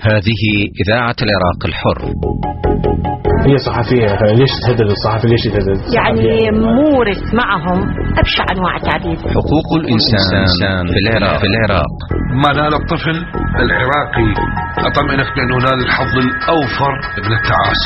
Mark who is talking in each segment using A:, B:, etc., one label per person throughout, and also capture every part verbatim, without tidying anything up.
A: هذه إذاعة العراق الحر.
B: هي صحفية، ليش تهدد الصحفي؟ ليش تهدد؟
C: يعني مورس معهم أبشع أنواع التعذيب.
A: حقوق الإنسان في العراق في العراق
D: ما نال الطفل العراقي أطمئنك بأنه نال الحظ الأوفر من التعاسة.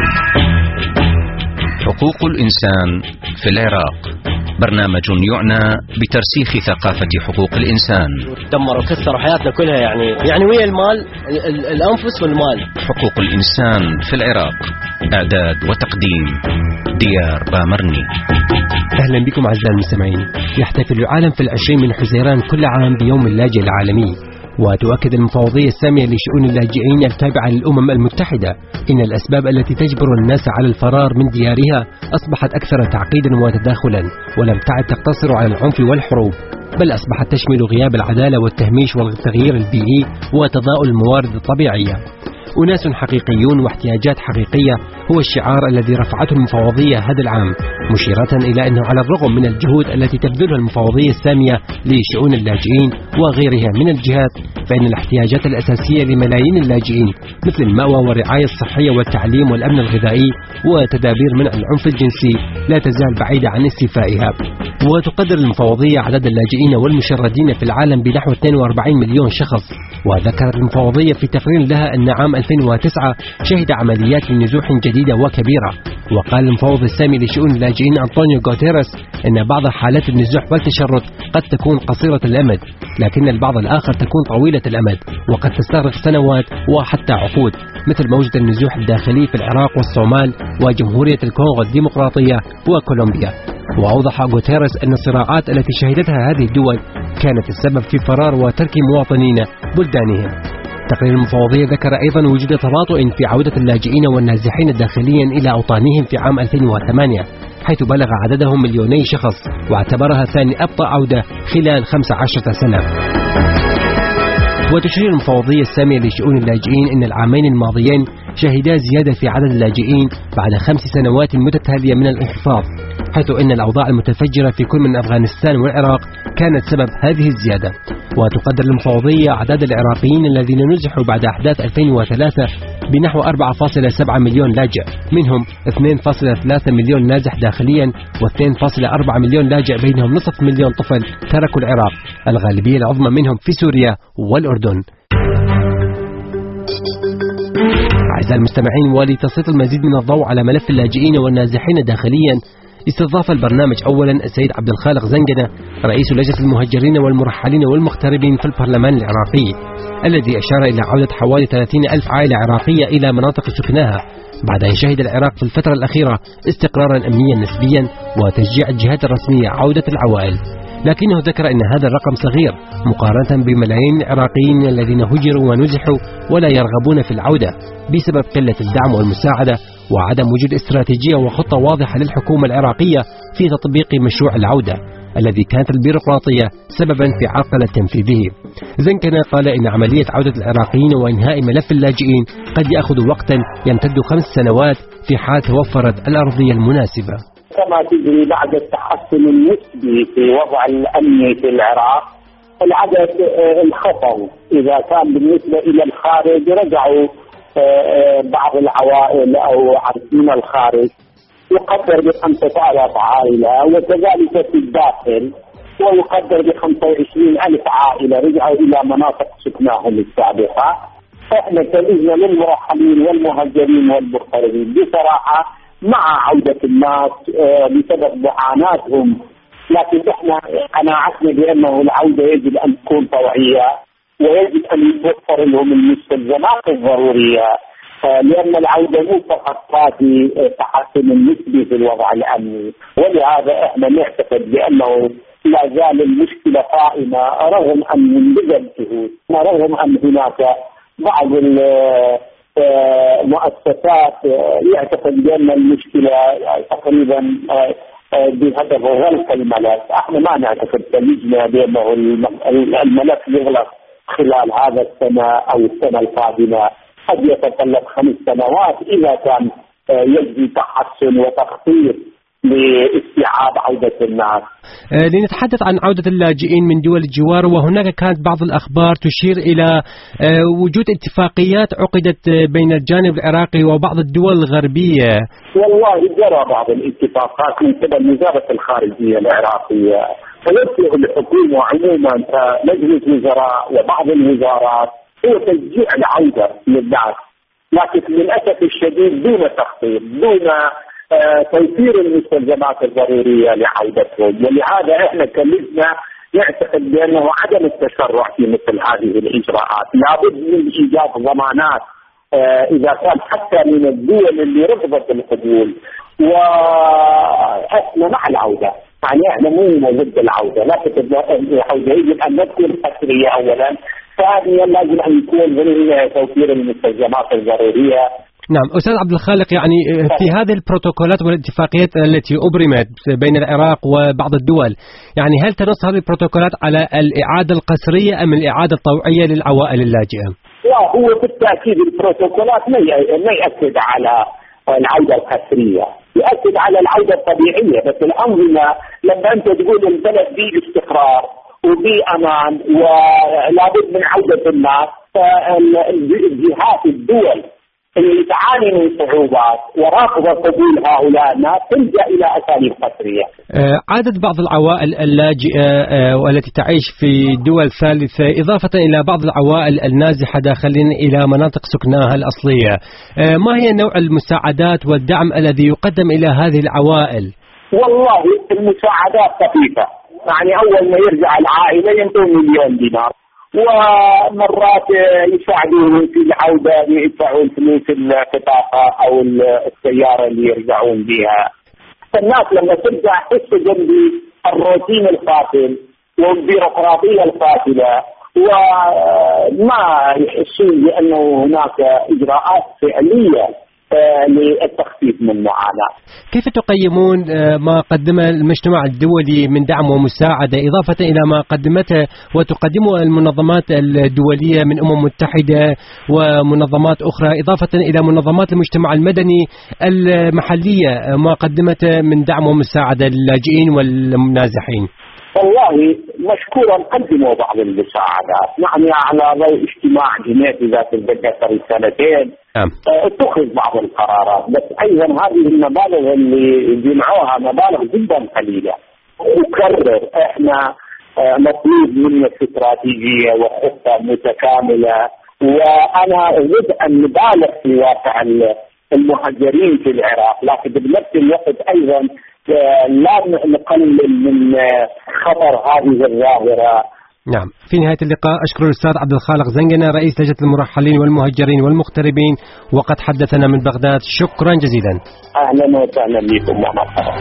A: حقوق الإنسان في العراق، برنامج يعنى بترسيخ ثقافة حقوق الإنسان.
E: دمروا كسروا حياتنا كلها، يعني يعني ويا المال ال الأنفس والمال.
A: حقوق الإنسان في العراق، إعداد وتقديم ديار بامرني.
F: أهلا بكم أعزائي المستمعين. يحتفل العالم في العشرين من حزيران كل عام بيوم اللاجئ العالمي، وتؤكد المفوضية السامية لشؤون اللاجئين التابعة للأمم المتحدة إن الأسباب التي تجبر الناس على الفرار من ديارها أصبحت أكثر تعقيدا وتداخلا، ولم تعد تقتصر على العنف والحروب، بل أصبحت تشمل غياب العدالة والتهميش والتغيير البيئي وتضاؤل الموارد الطبيعية. أناس حقيقيون واحتياجات حقيقية هو الشعار الذي رفعته المفوضية هذا العام، مشيرة إلى أنه على الرغم من الجهود التي تبذلها المفوضية السامية لشؤون اللاجئين وغيرها من الجهات، فإن الاحتياجات الأساسية لملايين اللاجئين مثل المأوى والرعاية الصحية والتعليم والأمن الغذائي وتدابير منع العنف الجنسي لا تزال بعيدة عن استيفائها. وتقدر المفوضية عدد اللاجئين والمشردين في العالم بنحو اثنين وأربعين مليون شخص. وذكرت المفوضية في تقرير لها أن عام ألفين وتسعة شهد عمليات نزوح جديدة وكبيرة. وقال المفوض السامي لشؤون اللاجئين أنطونيو غوتيريس أن بعض حالات النزوح والتشرد قد تكون قصيرة الأمد، لكن البعض الآخر تكون طويلة الأمد وقد تستغرق سنوات وحتى عقود، مثل موجة النزوح الداخلي في العراق والصومال وجمهورية الكونغو الديمقراطية وكولومبيا. وأوضح غوتيريس أن الصراعات التي شهدتها هذه الدول كانت السبب في فرار وترك مواطنين بلدانهم. تقرير المفوضية ذكر أيضا وجود تباطؤ في عودة اللاجئين والنازحين داخليا إلى أوطانهم في عام ألفين وثمانية، حيث بلغ عددهم مليوني شخص، واعتبرها ثاني أبطأ عودة خلال خمس عشرة سنة. وتشير المفوضية السامية لشؤون اللاجئين أن العامين الماضيين شهدا زيادة في عدد اللاجئين بعد خمس سنوات متتالية من الانخفاض، حيث أن الأوضاع المتفجرة في كل من أفغانستان والعراق كانت سبب هذه الزيادة. وتقدر المفوضية أعداد العراقيين الذين نزحوا بعد أحداث ألفين وثلاثة بنحو أربعة فاصلة سبعة مليون لاجئ، منهم اثنين فاصلة ثلاثة مليون نازح داخليا واثنين فاصلة أربعة مليون لاجئ بينهم نصف مليون طفل تركوا العراق، الغالبية العظمى منهم في سوريا والأردن. أعزائي المستمعين، ولتسليط المزيد من الضوء على ملف اللاجئين والنازحين داخليا، استضاف البرنامج أولا السيد عبد الخالق زنجنة رئيس لجنة المهجرين والمرحلين والمغتربين في البرلمان العراقي، الذي أشار إلى عودة حوالي ثلاثين ألف عائلة عراقية إلى مناطق سكناها بعد أن شهد العراق في الفترة الأخيرة استقرارا أمنيا نسبيا وتشجيع الجهات الرسمية عودة العوائل. لكنه ذكر أن هذا الرقم صغير مقارنة بملايين العراقيين الذين هجروا ونزحوا ولا يرغبون في العودة بسبب قلة الدعم والمساعدة وعدم وجود استراتيجية وخطة واضحة للحكومة العراقية في تطبيق مشروع العودة الذي كانت البيروقراطية سببا في عرقلة تنفيذه. زنكنا قال إن عملية عودة العراقيين وإنهاء ملف اللاجئين قد يأخذ وقتا يمتد خمس سنوات في حال توفرت الأرضية المناسبة.
G: كما تجري بعد التحسن النسبي في وضع الأمن في العراق العدد انخفض. إذا كان بالنسبة إلى الخارج رجعوا بعض العوائل أو من الخارج يقدر بخمسة آلاف عائلة، وكذلك في الداخل ويقدر بخمسة وعشرين ألف عائلة رجعوا إلى مناطق سكناهم السابقة. احنا كلجنة للمرحلين والمهجرين والمغتربين بصراحة مع عودة الناس بسبب معاناتهم، لكن احنا قناعتنا بأنه العودة يجب أن تكون طوعية ويجب أن يتوفر لهم المستلزمات الضرورية، لأن العودة مو فقط تأتي تحسن النسبي في الوضع الأمني. ولهذا احنا نعتقد بأنه لا زال المشكلة قائمة رغم أن بذل جهود، رغم أن هناك بعض المؤسسات يعتقد بأن المشكلة تقريبا بهدف غلق الملف. احنا ما نعتقد كلجنة بأنه الملف يغلق خلال هذا السنة أو السنة القادمة، قد يتطلب خمس سنوات إذا كان يجري تحسن وتخطيط لاستيعاب عودة الناس.
F: لنتحدث عن عودة اللاجئين من دول الجوار، وهناك كانت بعض الأخبار تشير إلى وجود اتفاقيات عقدت بين الجانب العراقي وبعض الدول الغربية.
G: والله جرى بعض الاتفاقات من قبل وزارة الخارجية العراقية، فيرجع الحكومة عموما مجلس وزراء وبعض الوزارات هو تشجيع العودة للناس، لكن للأسف الشديد دون تخطيط، دون توفير المستلزمات الضرورية لعودتهم. ولهذا احنا كلجنة نعتقد بأنه عدم التسرع في مثل هذه الإجراءات، لابد من إيجاد ضمانات إذا كان حتى من الدول اللي رفضت القبول، وإحنا مع العودة، يعني احنا مو ضد العودة، لكن العودة يجب أن تكون حصرية أولا، ثانيا لازم أن يكون من توفير المستلزمات الضرورية.
F: نعم أستاذ عبد الخالق، يعني في هذه البروتوكولات والاتفاقيات التي أبرمت بين العراق وبعض الدول، يعني هل تنص هذه البروتوكولات على الإعادة القسرية أم الإعادة الطوعية للعوائل اللاجئة؟
G: لا، هو بالتأكيد البروتوكولات ما يأكد على العودة القسرية، يأكد على العودة الطبيعية. بس الأنظمة لما أنت تقول البلد فيه استقرار وفي أمان ولابد من عودة الناس، فالجهات الدول اللي تعاني من صعوبات ورافضة قبول هؤلاء الناس تلجأ إلى أساليب قسرية.
F: عدد بعض العوائل اللاجئة والتي تعيش في دول ثالثة إضافة إلى بعض العوائل النازحة داخلين إلى مناطق سكناها الأصلية، ما هي نوع المساعدات والدعم الذي يقدم إلى هذه العوائل؟
G: والله المساعدات خفيفة، يعني أول ما يرجع العائلة ينطون مليون دينار، ومرات يساعدون في العودة يدفعون فلوس البطاقة أو السيارة اللي يرجعون بها. فالناس لما ترجع تستجد بالروتين القاتل والبيروقراطية القاتلة، وما يحسون بأنه هناك إجراءات فعلية للتخفيف من المعاناة.
F: كيف تقيمون ما قدم المجتمع الدولي من دعم ومساعدة إضافة إلى ما قدمته وتقدمه المنظمات الدولية من أمم متحدة ومنظمات أخرى، إضافة إلى منظمات المجتمع المدني المحلية ما قدمته من دعم ومساعدة للاجئين والنازحين؟
G: والله مشكورا قدموا بعض المساعدات، يعني على ضوء اجتماع جنيف ذات الذكر سنتين اتخذ بعض القرارات، بس ايضا هذه المبالغ اللي جمعوها مبالغ جدا قليله. اكرر احنا مطلوب منا استراتيجيه وخطه متكامله، وانا اريد ان نبالغ في واقع المهاجرين في العراق، لكن بنفس الوقت ايضا لا نقلل من خطر هذه الظاهرة.
F: نعم، في نهاية اللقاء أشكر الأستاذ عبد الخالق زنجنة رئيس لجنة المرحلين والمهجرين والمغتربين، وقد حدثنا من بغداد. شكرا جزيلا.
G: أهلا وسهلا بكم ومرحبا.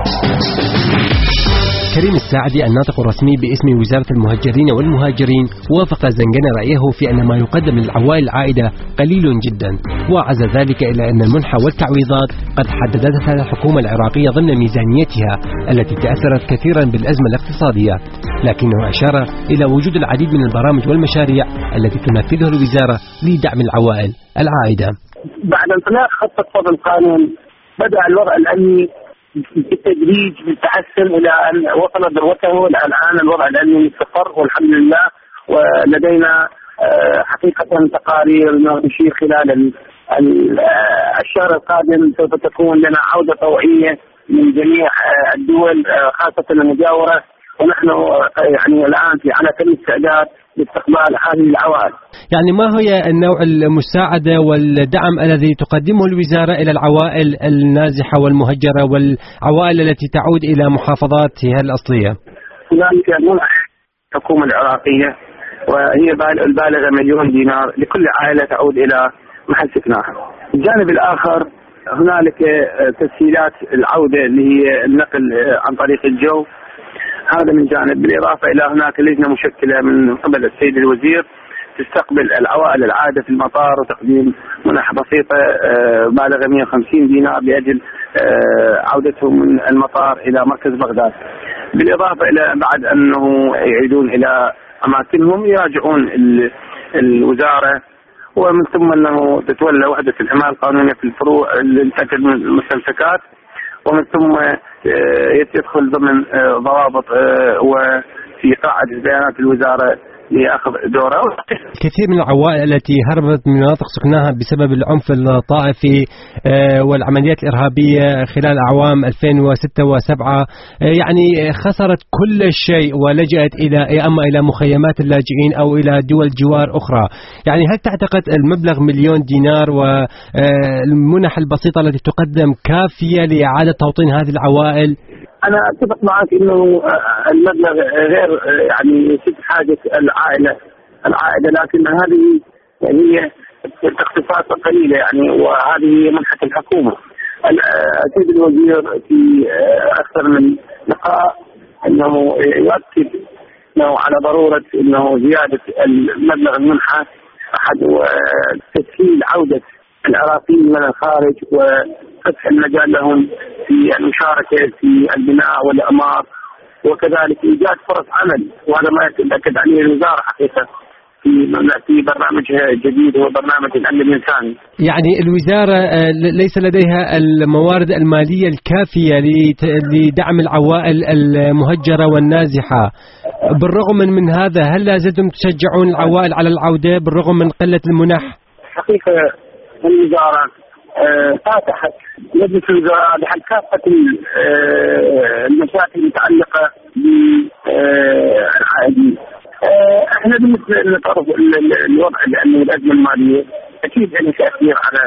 F: كريم الساعدي الناطق الرسمي باسم وزارة المهجرين والمهاجرين وافق زنجنة رأيه في أن ما يقدم للعوائل العائدة قليل جدا، وعزى ذلك إلى أن المنحة والتعويضات قد حددتها الحكومة العراقية ضمن ميزانيتها التي تأثرت كثيرا بالأزمة الاقتصادية، لكنه أشار إلى وجود العديد من البرامج والمشاريع التي تنفذها الوزارة لدعم العوائل العائدة.
G: بعد انطلاق خطة فضل القانون بدأ الوضع الأمني بالتدريج بالتحسن إلى أن وصل ذروته. الآن الوضع الأمني مستقر والحمد لله، ولدينا حقيقة تقارير نشير خلال الشهر القادم سوف تكون لنا عودة طوعية من جميع الدول خاصة المجاورة، ونحن يعني الآن في على كل الاستعداد لاستقبال هذه العوائل.
F: يعني ما هي النوع المساعدة والدعم الذي تقدمه الوزارة إلى العوائل النازحة والمهجرة والعوائل التي تعود إلى محافظاتها الأصلية؟
G: هنالك منحة الحكومة العراقية وهي البالغة مليون دينار لكل عائلة تعود إلى محل سكنها. الجانب الآخر هنالك تسهيلات العودة اللي هي النقل عن طريق الجو، هذا من جانب. بالإضافة إلى هناك لجنة مشكلة من قبل السيد الوزير تستقبل العوائل العادة في المطار وتقديم منح بسيطة بالغة مئة وخمسين دينار لأجل عودتهم من المطار إلى مركز بغداد. بالإضافة إلى بعد أنه يعيدون إلى أماكنهم يراجعون الوزارة، ومن ثم أنه تتولى وحدة الحماية القانونية في الفروع لتأكد من المستمسكات، ومن ثم يدخل ضمن ضوابط وفي قاعدة بيانات الوزارة لأخذ دوره.
F: كثير من العوائل التي هربت من مناطق سكناها بسبب العنف الطائفي والعمليات الإرهابية خلال أعوام ألفين وستة وسبعة يعني خسرت كل شيء ولجأت إلى أما إلى مخيمات اللاجئين أو إلى دول جوار أخرى. يعني هل تعتقد المبلغ مليون دينار والمنح البسيطة التي تقدم كافية لإعادة توطين هذه العوائل؟
G: أنا أتفق معك إنه المبلغ غير يعني يسد حاجة العائلة العائلة لكن هذه هي تخفيفات قليلة يعني، وهذه منحة الحكومة. أكيد الوزير في أكثر من لقاء أنه يؤكد أنه على ضرورة أنه زيادة المبلغ المنحة أحد وتسهيل عودة العراقيين من الخارج وفتح المجال لهم في المشاركة في البناء والإعمار وكذلك إيجاد فرص عمل، وهذا ما يتأكد عليه الوزارة حقيقة في في برنامجها الجديد هو برنامج الأمن الإنساني.
F: يعني الوزارة ليس لديها الموارد المالية الكافية لدعم العوائل المهجرة والنازحة. بالرغم من هذا هل لا زلتم تشجعون العوائل على العودة بالرغم من قلة المنح؟
G: حقيقة الوزارة فاتحت مجلس الوزراء لحل كافة المشاكل المتعلقة بالعائدين. احنا بالنسبة لطرف الوضع لأنه الأزمة المالية أكيد أنه تأثير على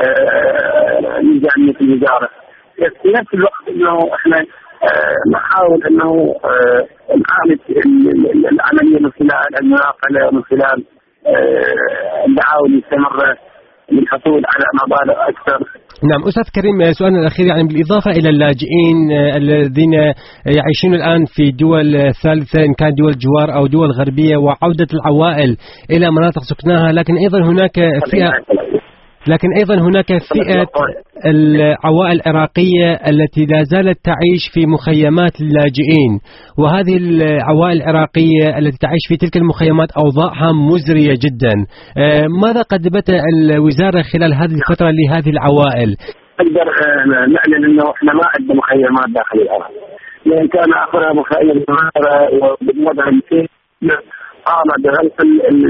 G: ميزانية الوزارة، في نفس الوقت أنه احنا نحاول أنه نعالج العملية من خلال المناقلة ومن خلال الدعاوى المستمرة للحصول على مبالغ أكثر.
F: نعم أستاذ كريم، سؤالنا الأخير يعني بالإضافة إلى اللاجئين الذين يعيشون الآن في دول ثالثة إن كان دول جوار أو دول غربية وعودة العوائل إلى مناطق سكناها، لكن أيضا هناك فئة لكن أيضا هناك فئة العوائل العراقية التي لا زالت تعيش في مخيمات اللاجئين، وهذه العوائل العراقية التي تعيش في تلك المخيمات أوضاعها مزرية جدا. ماذا قدمت الوزارة خلال هذه الفترة لهذه العوائل؟
G: أقدر نعلن أنه إحنا ما عندنا مخيمات داخل العراق، لأن كان آخرها مخيم وبالوضع الكيف قام بغلق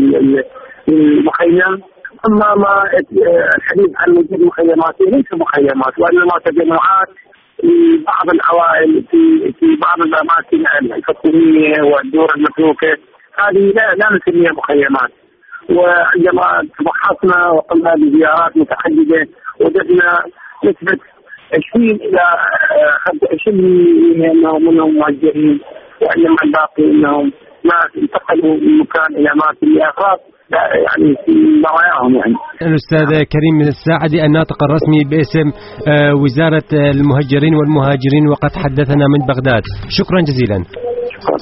G: المخيم. أما ما الحديث عن وجود مخيمات ليس مخيمات وإنما تجمعات لبعض العوائل في في بعض الأماكن الحكومية والدور المتروكة، هذه لا لا نسميها مخيمات. وعندما تبحثنا وقمنا بزيارات متعددة وجدنا نسبة عشرين إلى خمسة وعشرين أنهم منهم مهجرين، وإنما الباقي أنهم ناس انتقلوا من مكان إلى مكان لآخر يعني في نواياهم. يعني
F: الأستاذ كريم الساعدي الناطق الرسمي باسم وزارة المهجرين والمهاجرين وقد حدثنا من بغداد، شكرا جزيلا.
G: شكرا.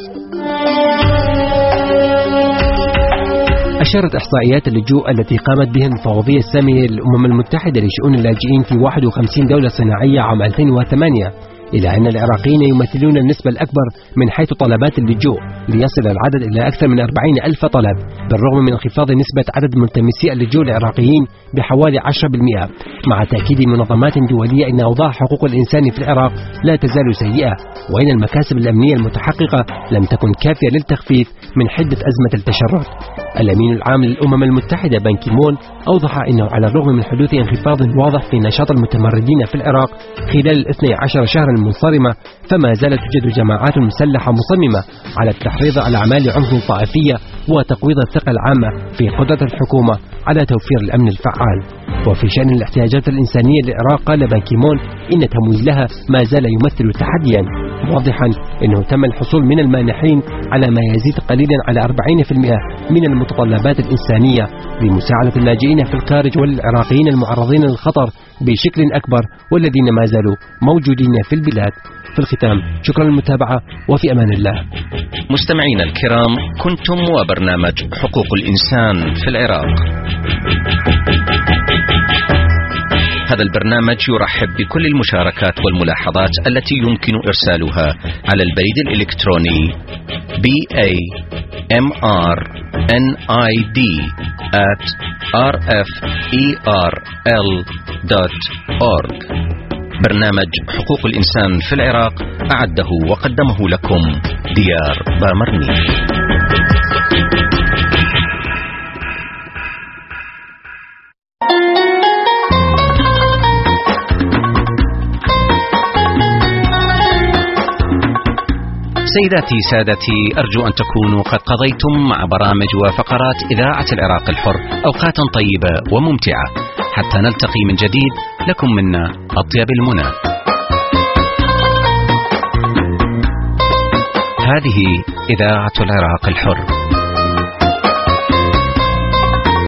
F: أشارت إحصائيات اللجوء التي قامت بها المفوضية السامية للأمم المتحدة لشؤون اللاجئين في واحد وخمسين دولة صناعية عام ألفين وثمانية إلى أن العراقيين يمثلون النسبة الأكبر من حيث طلبات اللجوء ليصل العدد إلى أكثر من أربعين ألف طلب، بالرغم من انخفاض نسبة عدد ملتمسي اللجوء العراقيين بحوالي عشرة بالمئة، مع تأكيد منظمات دولية أن أوضاع حقوق الإنسان في العراق لا تزال سيئة، وأن المكاسب الأمنية المتحققة لم تكن كافية للتخفيف من حدة أزمة التشرد. الأمين العام للأمم المتحدة بان كيمون أوضح أنه على الرغم من حدوث انخفاض واضح في نشاط المتمردين في العراق خلال الاثني عشر شهرا المنصرمة، فما زالت توجد جماعات مسلحة مصممة على التحريض على أعمال عنف طائفية وتقويض الثقة العامة في قدرة الحكومة على توفير الأمن الفعال. وفي شأن الاحتياجات الإنسانية للعراق قال بان كيمون إن تمويلها ما زال يمثل تحديا، واضحا أنه تم الحصول من المانحين على ما يزيد قليلا على أربعين بالمئة من المتطلبات الإنسانية لمساعدة اللاجئين في الخارج والعراقيين المعرضين للخطر بشكل أكبر والذين ما زالوا موجودين في البلاد. في الختام شكرا للمتابعة وفي أمان الله.
A: مستمعينا الكرام، كنتم وبرنامج حقوق الإنسان في العراق. هذا البرنامج يرحب بكل المشاركات والملاحظات التي يمكن إرسالها على البريد الإلكتروني بي إيه إم آر إن آي دي آت آر إف إي آر إل دوت أورج. برنامج حقوق الإنسان في العراق أعده وقدمه لكم ديار بامرني. سيداتي سادتي، أرجو أن تكونوا قد قضيتم مع برامج وفقرات إذاعة العراق الحر أوقاتا طيبة وممتعة. حتى نلتقي من جديد، لكم منا أطيب المنى. هذه إذاعة العراق الحر.